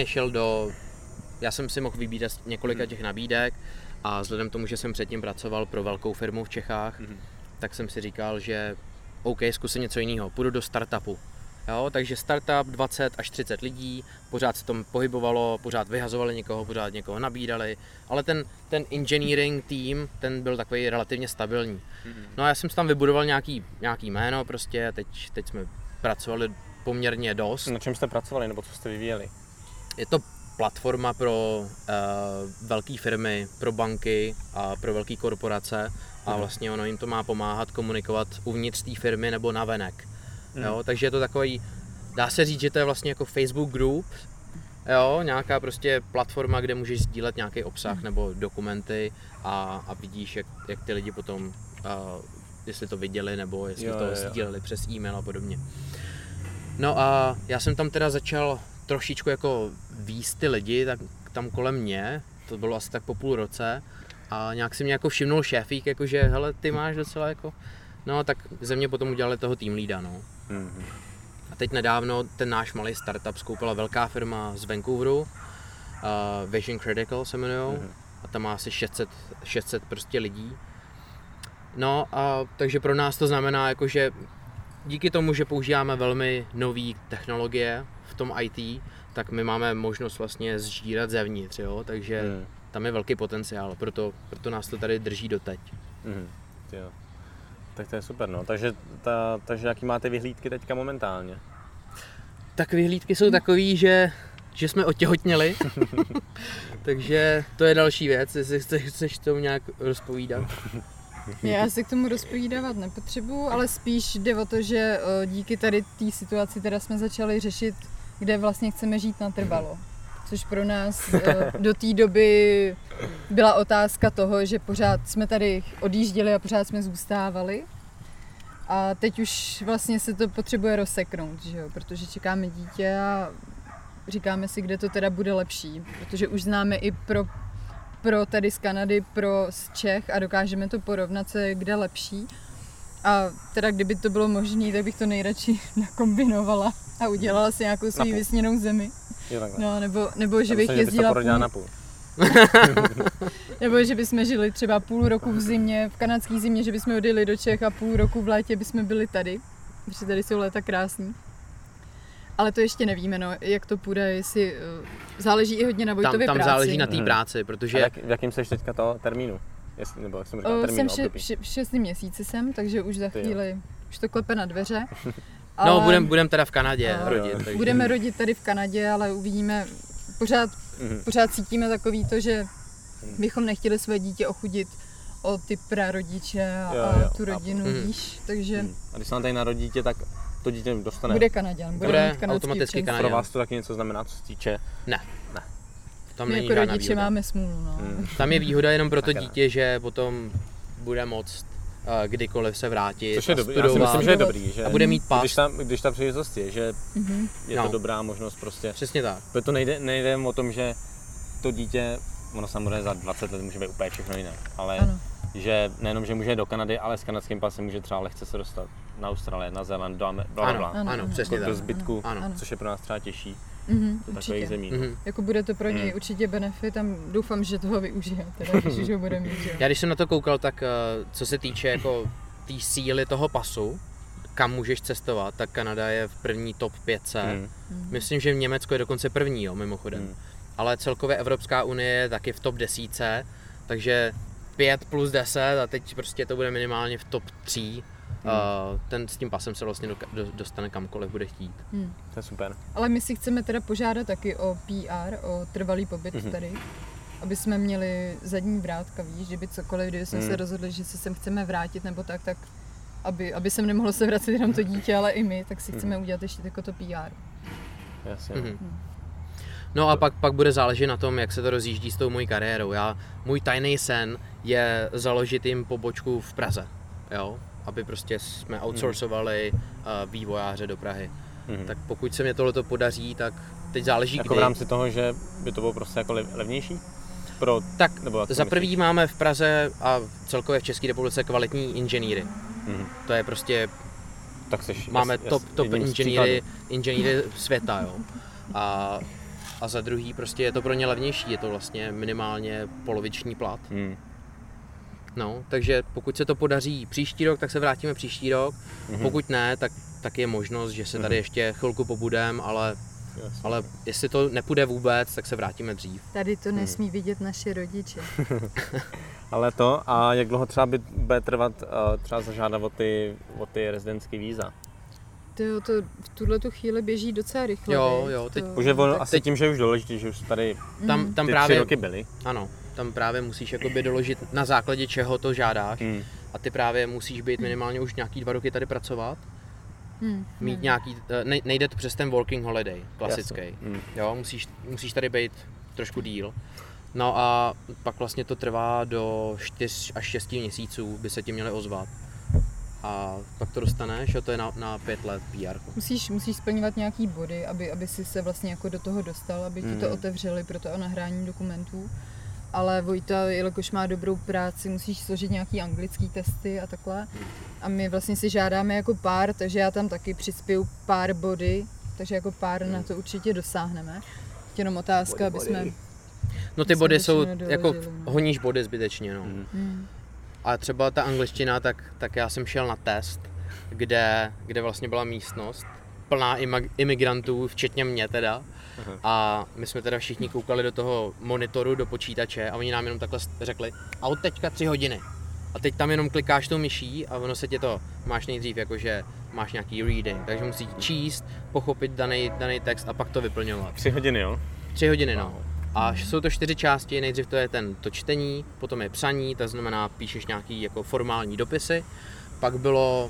já jsem si mohl vybírat několika těch nabídek a vzhledem k tomu, že jsem předtím pracoval pro velkou firmu v Čechách, tak jsem si říkal, že OK, zkusím něco jiného, půjdu do startupu. Jo, takže startup 20 až 30 lidí, pořád se tam pohybovalo, pořád vyhazovali někoho, pořád někoho nabídali, ale ten engineering tým, ten byl takový relativně stabilní. No a já jsem tam vybudoval nějaký jméno prostě, teď jsme pracovali poměrně dost. Na čem jste pracovali, nebo co jste vyvíjeli? Je to platforma pro velké firmy, pro banky a pro velké korporace a vlastně ono jim to má pomáhat komunikovat uvnitř té firmy nebo navenek. Jo, takže je to takový, dá se říct, že to je vlastně jako Facebook group, jo, nějaká prostě platforma, kde můžeš sdílet nějaký obsah nebo dokumenty a vidíš, jak ty lidi potom, jestli to viděli nebo jestli to sdíleli přes e-mail a podobně. No a já jsem tam teda začal trošičku jako víst ty lidi tak tam kolem mě, to bylo asi tak po půl roce a nějak si mě jako všimnul šéfík, jakože hele, ty máš docela jako, no tak ze mě potom udělali toho team leada, no. A teď nedávno ten náš malý startup skoupila velká firma z Vancouveru, Vision Critical se jmenujou, a tam má asi 600 prostě lidí. No a takže pro nás to znamená, jakože díky tomu, že používáme velmi nové technologie v tom IT, tak my máme možnost vlastně sžírat zevnitř, jo? Takže tam je velký potenciál, proto nás to tady drží doteď. Jo. Tak to je super, no. Takže jaký máte vyhlídky teďka momentálně? Tak vyhlídky jsou takový, že jsme otěhotněli, takže to je další věc, jestli chceš tomu nějak rozpovídat. Já si k tomu rozpovídávat nepotřebuju, ale spíš jde o to, že díky tady té situaci teda jsme začali řešit, kde vlastně chceme žít natrvalo. Což pro nás do té doby byla otázka toho, že pořád jsme tady odjížděli a pořád jsme zůstávali. A teď už vlastně se to potřebuje rozseknout, že jo? Protože čekáme dítě a říkáme si, kde to teda bude lepší. Protože už známe i pro tady z Kanady, pro z Čech a dokážeme to porovnat, co je kde lepší. A teda kdyby to bylo možné, tak bych to nejradši nakombinovala a udělala si nějakou svou vysněnou zemi. No, nebo že bych jezdila nebo že bychom žili třeba půl roku v zimě, v kanadské zimě, že bychom odjeli do Čech a půl roku v létě bychom byli tady, protože tady jsou léta krásný. Ale to ještě nevíme, no, jak to půjde, jestli záleží i hodně na Vojtově práci. Tam záleží na té práci, protože... A v jakým seš teďka toho termínu? Nebo jak jsem říkal, termínu období? Jsem v 6. měsíci takže už za chvíli, už to klepe na dveře. No, budeme teda v Kanadě rodit. Takže... Budeme rodit tady v Kanadě, ale uvidíme, pořád cítíme takový to, že bychom nechtěli své dítě ochudit o ty prarodiče a tu rodinu, víš, takže... A když se nám tady narodí dítě, tak to dítě dostane? Bude Kanaďan, bude automaticky Kanaďan. Pro vás to taky něco znamená, co se týče? Ne. Tam my jako rodiče máme smůlu, no. Tam je výhoda jenom pro to dítě, že potom bude moct kdykoliv se vrátit. Což je dobrý, já si myslím, že je dobrý, že a bude mít pas. Když ta příležitost je, že je to dobrá možnost prostě. Přesně tak. Proto nejde o tom, že to dítě, ono samozřejmě za 20 let může být úplně všechno jiné, ale že nejenom, že může do Kanady, ale s kanadským pasem může třeba lehce se dostat na Austrálii, na Zéland, Ano, přesně tak. Do zbytku, což je pro nás třeba těžší. Do takových zemí. Jako bude to pro něj určitě benefit a doufám, že toho využije, teda, když ho bude mít. Já když jsem na to koukal, tak co se týče jako té síly toho pasu, kam můžeš cestovat, tak Kanada je v první top 5. Myslím, že v Německu je dokonce první, jo, mimochodem. Ale celkově Evropská unie je taky v top 10, takže 5 plus 10 a teď prostě to bude minimálně v top 3. Ten s tím pasem se vlastně dostane kamkoliv bude chtít. To je super. Ale my si chceme teda požádat taky o PR, o trvalý pobyt tady, aby jsme měli zadní vrátka, víš, kdyby cokoliv, kdyby jsme se rozhodli, že se sem chceme vrátit nebo tak aby sem nemohlo se vracet jenom to dítě, ale i my, tak si chceme udělat ještě jako to PR. Jasně. No a pak bude záležet na tom, jak se to rozjíždí s tou mojí kariérou. Můj tajný sen je založit jim pobočku v Praze, jo? Aby prostě jsme outsourcovali vývojáře do Prahy. Tak pokud se mě tohleto podaří, tak teď záleží jako kdy. v rámci toho, že by to bylo prostě jako levnější? Tak za prvý máme v Praze a celkově v České republice kvalitní inženýry. To je prostě, tak máme top inženýry světa, jo. A za druhý prostě je to pro ně levnější, je to vlastně minimálně poloviční plat. No, takže pokud se to podaří příští rok, tak se vrátíme příští rok. Pokud ne, tak je možnost, že se tady ještě chvilku pobudem, ale jestli to nepůjde vůbec, tak se vrátíme dřív. Tady to nesmí vidět naše rodiče. Ale to, a jak dlouho třeba bude trvat třeba zažádat o ty rezidentské víza? To v tuhletu chvíli běží docela rychle. Jo, teď už je asi tím, že už doložíte, že už tady tam ty právě 3 roky byly. Ano, tam právě musíš jakoby doložit, na základě čeho to žádáš. A ty právě musíš být minimálně už nějaký 2 roky tady pracovat. Mít nějaký, nejde to přes ten working holiday, klasický. Jo, musíš tady být trošku díl. No a pak vlastně to trvá do 4 až 6 měsíců, by se ti měli ozvat. A pak to dostaneš a to je na 5 let PR. Musíš splňovat nějaký body, aby si se vlastně jako do toho dostal, aby ti to otevřeli pro to nahrání dokumentů. Ale Vojta, jelikož má dobrou práci, musíš složit nějaký anglický testy a takhle. A my vlastně si žádáme jako pár, takže já tam taky přispěju pár body, takže jako pár na to určitě dosáhneme. Jenom otázka, aby jsme... No ty body jsou, jako honíš body zbytečně, no. A třeba ta angličtina, tak já jsem šel na test, kde vlastně byla místnost plná imigrantů, včetně mě teda. A my jsme teda všichni koukali do toho monitoru, do počítače a oni nám jenom takhle řekli a od teďka 3 hodiny. A teď tam jenom klikáš tou myší a ono se tě to, máš nejdřív jakože máš nějaký reading, takže musíš číst, pochopit daný text a pak to vyplňovat. 3 hodiny, jo? 3 hodiny, no. A jsou to 4 části, nejdřív to je to čtení, potom je psaní, to znamená píšeš nějaký jako formální dopisy, pak bylo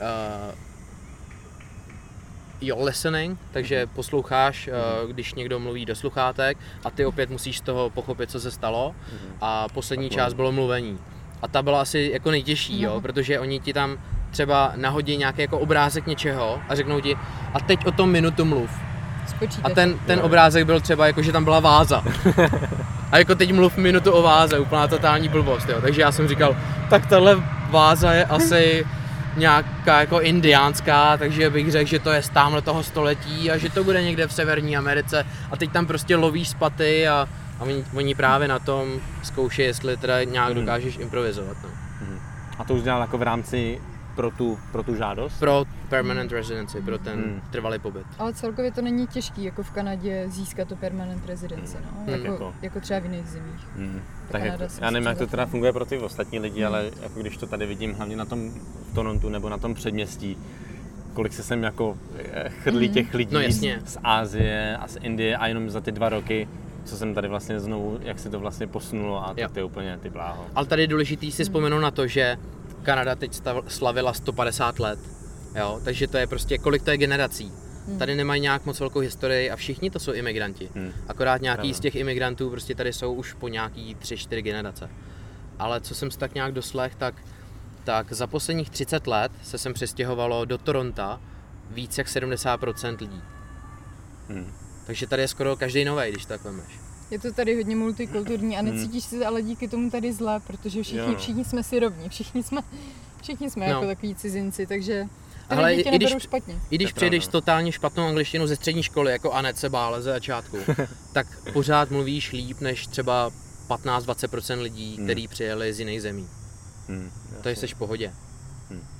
listening, takže posloucháš, když někdo mluví do sluchátek a ty opět musíš z toho pochopit, co se stalo a poslední část bylo mluvení. A ta byla asi jako nejtěžší, jo, protože oni ti tam třeba nahodí nějaký jako obrázek něčeho a řeknou ti a teď o tom minutu mluv. A ten obrázek byl třeba jako, že tam byla váza. A jako teď mluv minutu o váze, úplná totální blbost, jo. Takže já jsem říkal, tak tahle váza je asi nějaká jako indiánská, takže bych řekl, že to je z tamhle toho století a že to bude někde v Severní Americe a teď tam prostě lovíš spaty a oni právě na tom zkouší, jestli teda nějak dokážeš improvizovat. No. A to už dělal jako v rámci pro tu žádost? Pro permanent residency, pro ten trvalý pobyt. Ale celkově to není těžký, jako v Kanadě získat to permanent residency, no? Jako třeba v jiných zemích. Tak já nevím, jak to teda funguje pro ty ostatní lidi, ale jako když to tady vidím, hlavně na tom v Torontu nebo na tom předměstí, kolik se sem jako chrlí těch lidí z Asie a z Indie a jenom za ty 2 roky, co jsem tady vlastně znovu, jak se to vlastně posunulo a to je úplně ty bláho. Ale tady je důležitý si vzpomenout na to, že Kanada teď slavila 150 let, jo, takže to je prostě, kolik to je generací. Tady nemají nějak moc velkou historii a všichni to jsou imigranti. Akorát nějaký z těch imigrantů prostě tady jsou už po nějaký 3-4 generace. Ale co jsem si tak nějak doslech, tak za posledních 30 let se sem přestěhovalo do Toronto víc jak 70% lidí. Takže tady je skoro každý novej, když tak vemeš. Je to tady hodně multikulturní a necítíš se ale díky tomu tady zle, protože všichni jsme si rovní, všichni jsme jako takový cizinci, takže ale i když přijdeš totálně špatnou angličtinu ze střední školy, jako Anet se bála ze začátku, tak pořád mluvíš líp než třeba 15-20% lidí, kteří přijeli z jiných zemí. To jsi v pohodě.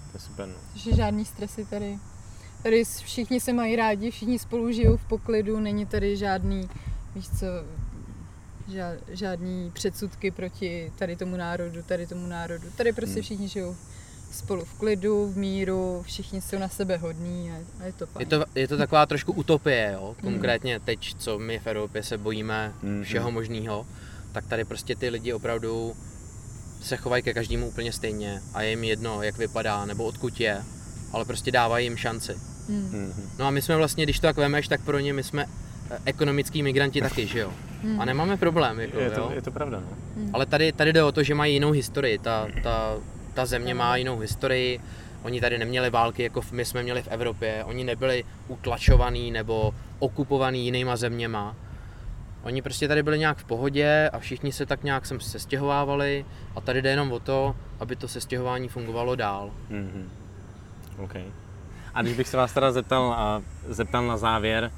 To je super, no. Takže žádný stresy tady. Tady všichni se mají rádi, všichni spolu žijou v poklidu, není tady žádný, víš co, žádný předsudky proti tady tomu národu. Tady prostě všichni žijou spolu v klidu, v míru, všichni jsou na sebe hodní a je to fajn. Je to taková trošku utopie, jo? Konkrétně teď, co my v Evropě se bojíme všeho možného, tak tady prostě ty lidi opravdu se chovají ke každému úplně stejně a je jim jedno, jak vypadá nebo odkud je, ale prostě dávají jim šanci. No a my jsme vlastně, když to tak vemeš, tak pro ně my jsme ekonomický migranti taky, že jo? A nemáme problém, jako, Je to pravda, no. Ale tady jde o to, že mají jinou historii, ta země má jinou historii, oni tady neměli války, jako my jsme měli v Evropě, oni nebyli utlačovaný nebo okupovaný jinýma zeměma. Oni prostě tady byli nějak v pohodě a všichni se tak nějak sem sestěhovávali a tady jde jenom o to, aby to sestěhování fungovalo dál. Okay. A když bych se vás teda zeptal na závěr,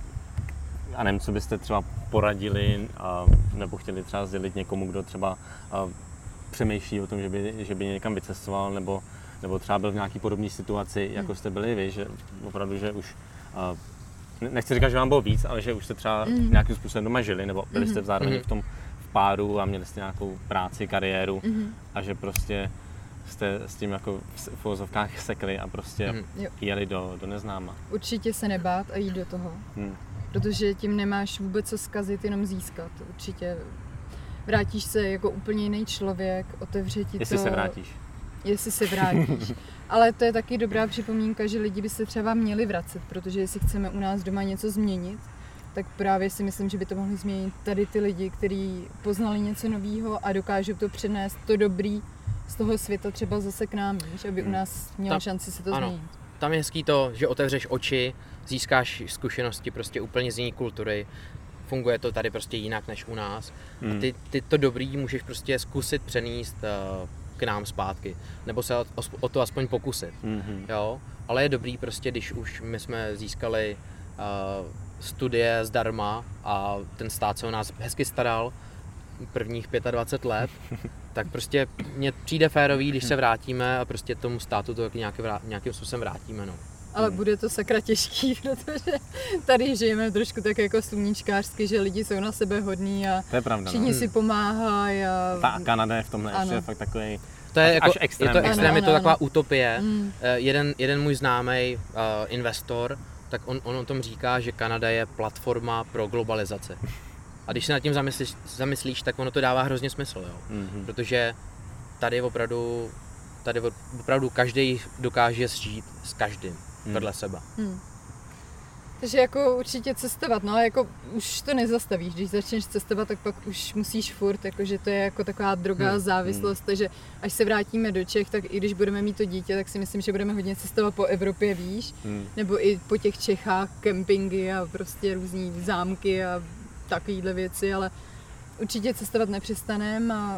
a nevím, co byste třeba poradili, nebo chtěli třeba sdělit někomu, kdo třeba přemýšlí o tom, že by někam vycestoval, nebo třeba byl v nějaký podobné situaci, jako jste byli vy, že opravdu, že už, nechci říkat, že vám bylo víc, ale že už jste třeba nějakým způsobem doma žili, nebo byli jste zároveň v páru a měli jste nějakou práci, kariéru a že prostě jste s tím jako v uvozovkách sekli a prostě jeli do neznáma. Určitě se nebát a jít do toho, protože tím nemáš vůbec co zkazit, jenom získat. Určitě vrátíš se jako úplně jiný člověk, otevře ti Jestli se vrátíš. Ale to je taky dobrá připomínka, že lidi by se třeba měli vracet, protože jestli chceme u nás doma něco změnit, tak právě si myslím, že by to mohli změnit tady ty lidi, kteří poznali něco nového a dokážou to přenést to dobrý z toho světa třeba zase k nám, víš, aby u nás měla šanci se to změnit. Tam je hezký to, že otevřeš oči, získáš zkušenosti prostě úplně z jiné kultury, funguje to tady prostě jinak než u nás a ty to dobrý můžeš prostě zkusit přenést k nám zpátky, nebo se o to aspoň pokusit, jo, ale je dobrý prostě, když už my jsme získali studie zdarma a ten stát se o nás hezky staral prvních 25 let, tak prostě mně přijde férový, když se vrátíme a prostě tomu státu to nějakým způsobem vrátíme, no. Ale bude to sakra těžký, protože tady žijeme trošku tak jako sluníčkářsky, že lidi jsou na sebe hodní a to je pravda, všichni si pomáhají. Ta Kanada je v tomhle ještě fakt takový to je až extrém. Je to extrém, je to taková utopie. Jeden můj známý investor, tak on o tom říká, že Kanada je platforma pro globalizaci. A když se nad tím zamyslíš, tak ono to dává hrozně smysl, jo. Protože tady opravdu každý dokáže žít s každým vedle sebe. Takže jako určitě cestovat, no jako už to nezastavíš, když začneš cestovat, tak pak už musíš furt, jakože to je jako taková drogá závislost, takže až se vrátíme do Čech, tak i když budeme mít to dítě, tak si myslím, že budeme hodně cestovat po Evropě, víš, nebo i po těch Čechách, kempingy a prostě různý zámky a takovýhle věci, ale určitě cestovat nepřestaneme a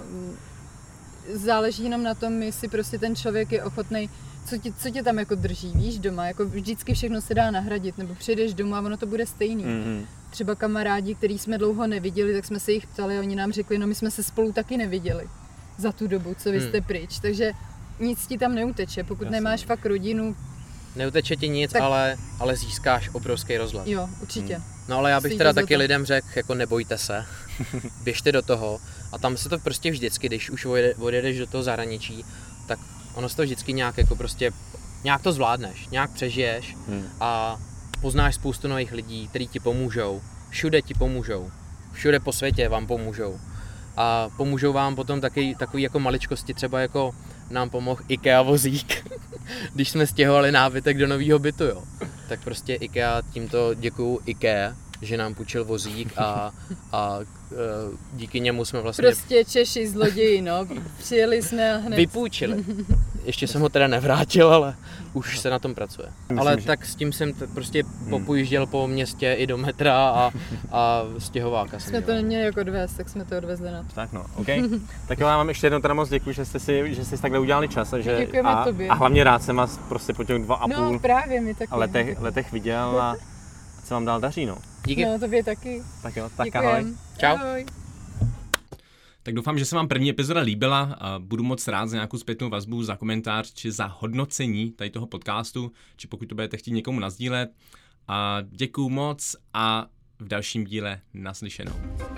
záleží nám na tom, jestli prostě ten člověk je ochotnej, co tě tam jako drží, víš, doma, jako vždycky všechno se dá nahradit, nebo přijdeš domů a ono to bude stejný. Třeba kamarádi, který jsme dlouho neviděli, tak jsme se jich ptali a oni nám řekli, no my jsme se spolu taky neviděli za tu dobu, co vy jste pryč, takže nic ti tam neuteče, pokud nemáš fakt rodinu. Neuteče ti nic, tak ale získáš obrovský rozhled. Jo, určitě. No ale já bych teda taky lidem řekl, jako nebojte se, běžte do toho a tam se to prostě vždycky, když už odjedeš do toho zahraničí, tak ono se to vždycky nějak jako prostě, nějak to zvládneš, nějak přežiješ a poznáš spoustu nových lidí, kteří ti pomůžou, všude ti pomůžou, všude po světě vám pomůžou a pomůžou vám potom taky takový jako maličkosti, třeba jako nám pomohl IKEA vozík, když jsme stěhovali nábytek do nového bytu, jo. Tak prostě IKEA, tímto děkuju IKEA, že nám půjčil vozík a díky němu jsme vlastně... Prostě Češi zloději, no. Přijeli jsme hned... Vypůjčili. Ještě jsem ho teda nevrátil, ale už se na tom pracuje. Ale tak s tím jsem prostě popojížděl po městě i do metra a stěhováka jsem jsme to neměli jako odvést, tak jsme to odvezli na to. Tak no, OK. Tak já vám ještě jednou teda moc děkuji, že jste si takhle udělali čas a hlavně rád jsem vás prostě po těch 2,5 letech viděl a se vám dál daří, no. Díky. No, tobě taky. Tak jo, tak děkujem. Ahoj. Čau. Ahoj. Tak doufám, že se vám první epizoda líbila. Budu moc rád za nějakou zpětnou vazbu, za komentář či za hodnocení tady toho podcastu, či pokud to budete chtít někomu nasdílet. A děkuju moc a v dalším díle naslyšenou.